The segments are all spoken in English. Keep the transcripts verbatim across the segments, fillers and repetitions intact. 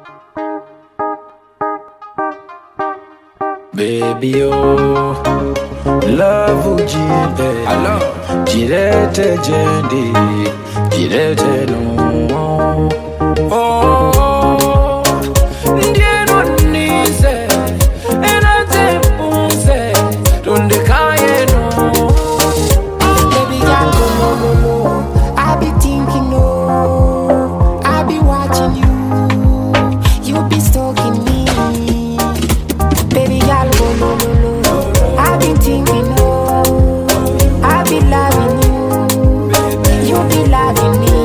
Baby, oh, love ujimbe, jirete jendi, jirete no. Oh, ndieno nize, enate punze, tunde kaye no. Baby girl, go no no no. I be thinking no, I be watching you, you be stalking me. Baby girl, go no no no. I be thinking no, I be loving you, you be loving me.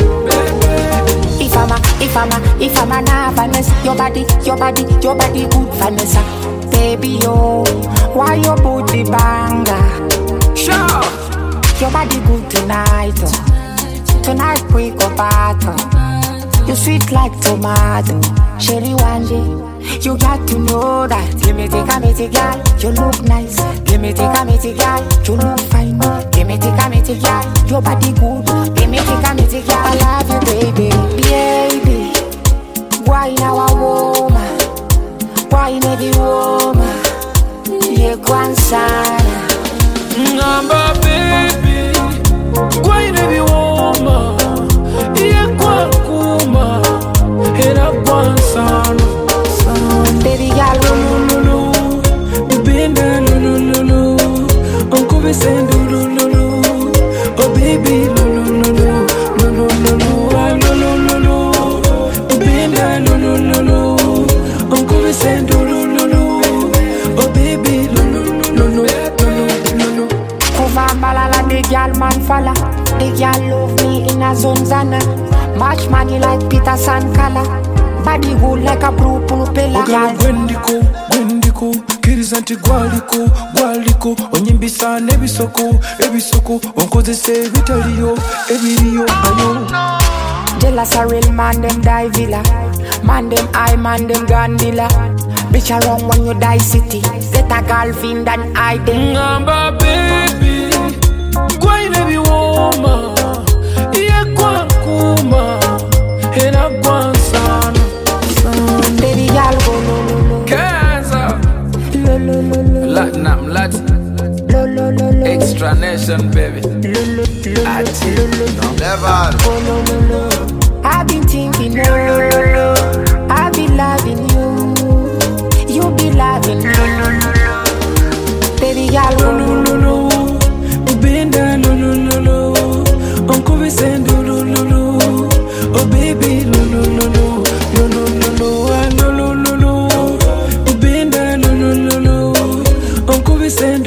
If I'm a, if I'm a, if I'm a na Vanessa, your body, your body, your body good Vanessa. Baby yo, why your booty banger? Sure. Your body good tonight, oh. Tonight we go battle. You sweet like tomato, cherry one day. You got to know that. Give me take a me take girl, you look nice. Give me take a me take girl, you look fine. Give me take a me take girl, your body good. Give me take a me take girl, I love you baby, baby. Why now a woman? Why never woman? You go and sana. Ngamba baby, why never woman? You go kuma, hera kwa sana. Baby girl, No no no, you been there no no no no. Uncle be saying no no no no. Oh baby no no no no, no no no no, no no no no. You been there no no no no. Uncle be saying no no no no. Oh baby no no no no no no no. Kuva malala, the girl man falla. The girl love me in a zonzana. Match money like Peter Sankala. Body good like a blue propeller. Ogala gwendiko, gwendiko, kirizanti gwaliko, gwaliko. Onyimbisa nebisoko, ebisoko. Onkozese bitaliyo, ebiriyo ayo. Jealous a real man, them die villa. Man them I, man them Gandila. Bitch around when you die city. Get a girlfriend and I them. Ngamba baby, gwai nebi woma. Iye kwa kuma, hena kwa sana. Baby girl go no no no. Kaza, Lo lo lo lo. Latinam Latin, Lo lo lo lo. extra nation baby. Lo lo lo lo. Ati, Never. Oh no no no. I've been thinking no. I be loving you. You be loving me. Baby girl no go no no no. You been there no no no no. Uncle be saying no no no no. Oh baby no no no no. No no no no. Ah, no no no no. You been there no no no no. Uncle be saying